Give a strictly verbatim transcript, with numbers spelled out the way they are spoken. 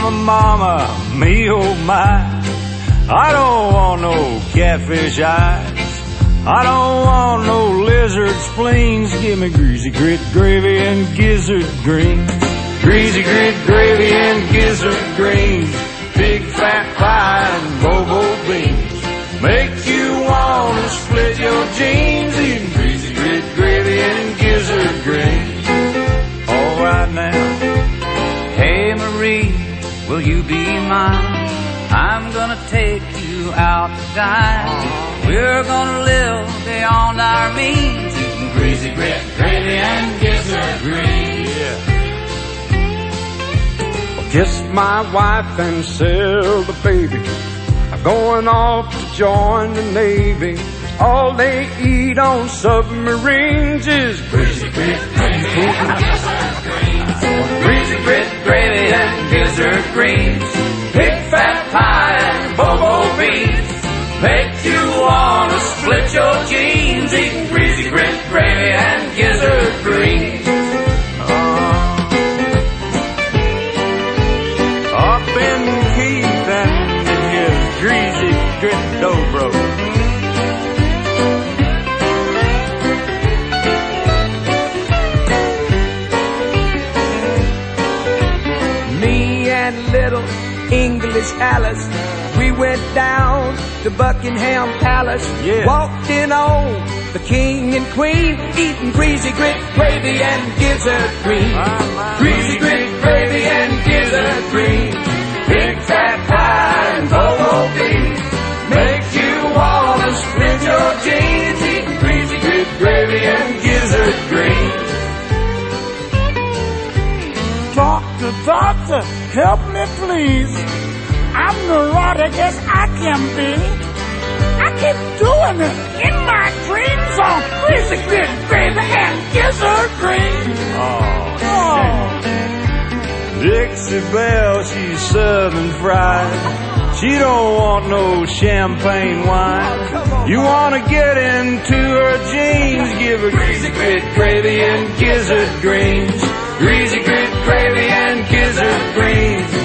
Mama, mama, me oh my, I don't want no catfish eyes. I don't want no lizard spleens. Give me greasy grit gravy and gizzard greens. Greasy grit gravy and gizzard greens. Big fat pie and bobo beans. Make you wanna split your jeans. Eating greasy grit gravy and gizzard greens. All right now. Hey Marie, will you be mine? I'm gonna take you out to dine. We're gonna live beyond our means. Eating greasy grit gravy and gizzard greens. Yeah. Kiss my wife and sell the baby. I'm going off to join the Navy. All they eat on submarines is greasy grit gravy and gizzard greens. Greasy grit gravy and gizzard greens. Big fat pie and bobo beans. Make you wanna split your jeans. Eating greasy grit gravy and gizzard greens. Greasy grit dobro. Me and little English Alice, we went down to Buckingham Palace. Yeah. Walked in on the king and queen, eating greasy grit gravy and gizzard greens. Greasy grit gravy and gizzard greens. Big fat pie and bobo beans. Make you wanna split your jeans. Eating greasy grit gravy and gizzard greens. Doctor, doctor, help me please. I'm neurotic as I can be. I keep doing it in my dreams on greasy grit gravy and gizzard greens. Oh, Oh. Dixie Belle, she's southern fried. She don't want no champagne wine. You wanna get into her jeans. Give her greasy grit gravy and gizzard greens. Greasy grit gravy and gizzard greens.